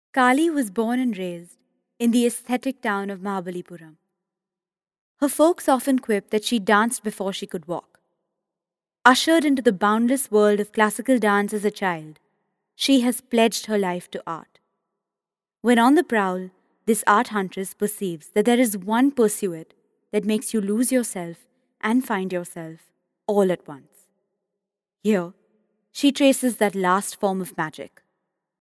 Kali was born and raised in the aesthetic town of Mahabalipuram. Her folks often quip that she danced before she could walk. Ushered into the boundless world of classical dance as a child, she has pledged her life to art. When on the prowl, this art huntress perceives that there is one pursuit that makes you lose yourself and find yourself all at once. Here, she traces that last form of magic.